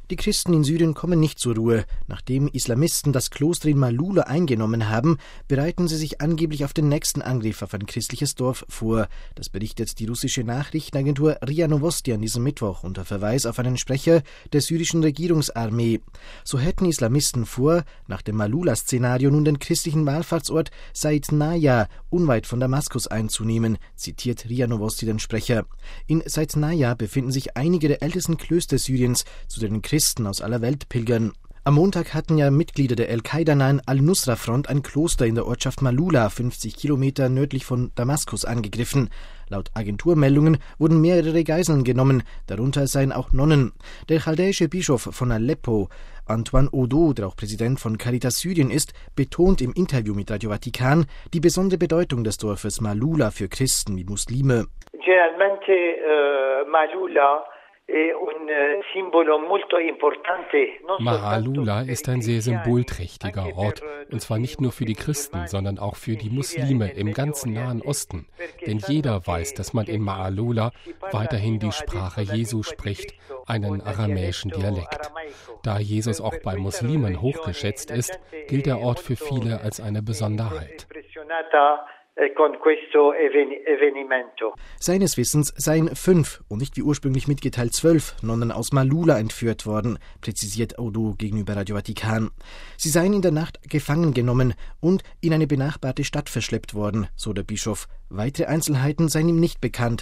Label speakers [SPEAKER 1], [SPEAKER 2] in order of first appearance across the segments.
[SPEAKER 1] Die Christen in Syrien kommen nicht zur Ruhe. Nachdem Islamisten das Kloster in Malula eingenommen haben, bereiten sie sich angeblich auf den nächsten Angriff auf ein christliches Dorf vor. Das berichtet die russische Nachrichtenagentur RIA Novosti an diesem Mittwoch unter Verweis auf einen Sprecher der syrischen Regierungsarmee. So hätten Islamisten vor, nach dem Malula-Szenario nun den christlichen Wallfahrtsort Said Naya unweit von Damaskus einzunehmen, zitiert RIA Novosti den Sprecher. In Said Naya befinden sich einige der ältesten Klöster Syriens, zu denen Christen aus aller Welt pilgern. Am Montag hatten ja Mitglieder der Al-Qaida-nahen Al-Nusra-Front ein Kloster in der Ortschaft Malula, 50 Kilometer nördlich von Damaskus, angegriffen. Laut Agenturmeldungen wurden mehrere Geiseln genommen, darunter seien auch Nonnen. Der chaldäische Bischof von Aleppo, Antoine Odo, der auch Präsident von Caritas Syrien ist, betont im Interview mit Radio Vatikan die besondere Bedeutung des Dorfes Malula für Christen wie Muslime.
[SPEAKER 2] Generalmente Malula
[SPEAKER 3] Malula ist ein sehr symbolträchtiger Ort, und zwar nicht nur für die Christen, sondern auch für die Muslime im ganzen Nahen Osten. Denn jeder weiß, dass man in Malula weiterhin die Sprache Jesu spricht, einen aramäischen Dialekt. Da Jesus auch bei Muslimen hochgeschätzt ist, gilt der Ort für viele als eine Besonderheit.
[SPEAKER 1] Seines Wissens seien 5 und nicht wie ursprünglich mitgeteilt 12 Nonnen aus Malula entführt worden, präzisiert Odo gegenüber Radio Vatikan. Sie seien in der Nacht gefangen genommen und in eine benachbarte Stadt verschleppt worden, so der Bischof. Weitere Einzelheiten seien ihm nicht bekannt.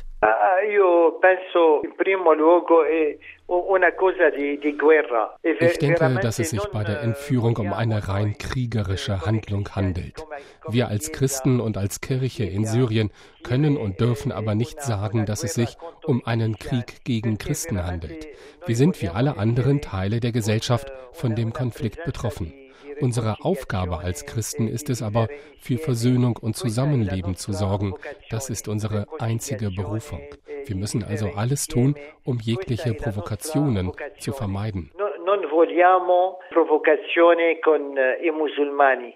[SPEAKER 3] Ich denke, dass es sich bei der Entführung um eine rein kriegerische Handlung handelt. Wir als Christen und als Kirche in Syrien können und dürfen aber nicht sagen, dass es sich um einen Krieg gegen Christen handelt. Wir sind wie alle anderen Teile der Gesellschaft von dem Konflikt betroffen. Unsere Aufgabe als Christen ist es aber, für Versöhnung und Zusammenleben zu sorgen. Das ist unsere einzige Berufung. Wir müssen also alles tun, um jegliche Provokationen zu vermeiden.